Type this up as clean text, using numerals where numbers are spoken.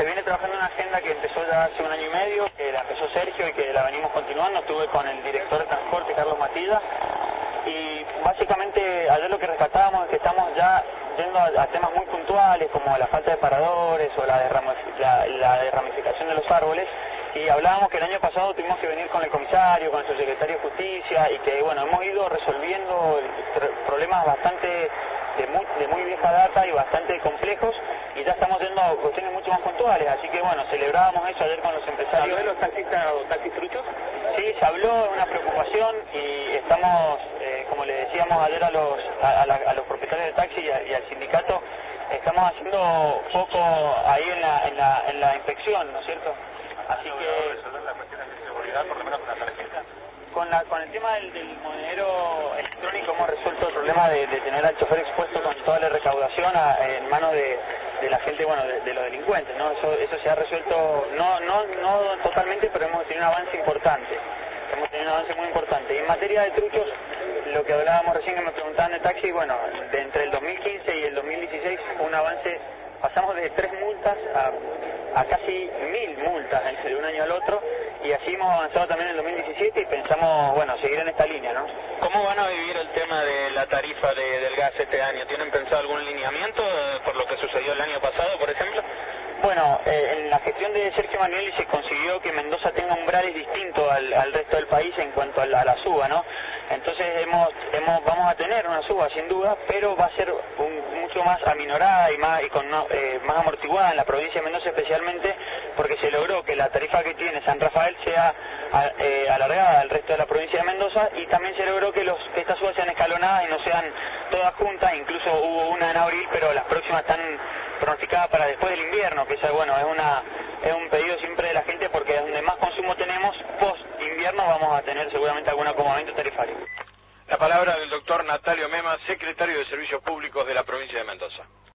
viene trabajando en una agenda que empezó ya hace 1 año y medio, que la empezó Sergio y que la venimos continuando. Estuve con el director de transporte, Carlos Matilla, y básicamente ayer lo que rescatábamos es que estamos ya yendo a temas muy puntuales como la falta de paradores o la derramificación de los árboles, y hablábamos que el año pasado tuvimos que venir con el comisario, con el subsecretario de Justicia, y que bueno, hemos ido resolviendo problemas bastante de muy vieja data y bastante complejos, y ya estamos yendo a cuestiones mucho más puntuales, así que bueno, celebrábamos eso ayer con los empresarios. ¿Habló de los taxistas o taxis truchos? Sí, se habló de una preocupación y estamos, como le decíamos ayer a los propietarios de taxi y al sindicato, estamos haciendo foco ahí en la inspección, ¿no es cierto? Así que resolver las cuestiones de seguridad, por lo menos con la tarjeta. Con el tema del monedero electrónico hemos resuelto el problema de tener al chofer expuesto con toda la recaudación en manos de la gente, bueno, de los delincuentes, ¿no? Eso se ha resuelto, no totalmente, pero hemos tenido un avance importante. Hemos tenido un avance muy importante. Y en materia de truchos, lo que hablábamos recién que me preguntaban de taxi, bueno, entre el 2015 y el 2016 fue un avance, pasamos de 3 multas a casi 1000 multas de un año al otro, y así hemos avanzado también en el 2017 y pensamos, bueno, seguir en esta línea, ¿no? ¿Cómo van a vivir el tema de la tarifa del gas este año? ¿Tienen pensado algún lineamiento por lo que sucedió el año pasado, por ejemplo? Bueno, en la gestión de Sergio Magnelli se consiguió que Mendoza tenga umbrales distintos al resto del país en cuanto a la suba, ¿no? Entonces vamos a tener una suba sin duda, pero va a ser mucho más aminorada y más amortiguada en la provincia de Mendoza, especialmente porque se logró que la tarifa que tiene San Rafael sea alargada al resto de la provincia de Mendoza, y también se logró que estas subas sean escalonadas y no sean todas juntas. Incluso hubo una en abril, pero las próximas están pronosticadas para después del invierno, que esa, bueno, es un pedido siempre de la gente, porque es donde más consumo tenemos. Post invierno vamos a tener seguramente algún acomodamiento tarifario. La palabra del doctor Natalio Mema, secretario de Servicios Públicos de la provincia de Mendoza.